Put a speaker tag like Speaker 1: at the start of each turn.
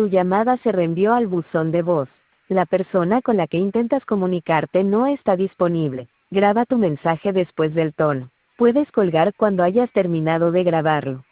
Speaker 1: Tu llamada se reenvió al buzón de voz. La persona con la que intentas comunicarte no está disponible. Graba tu mensaje después del tono. Puedes colgar cuando hayas terminado de grabarlo.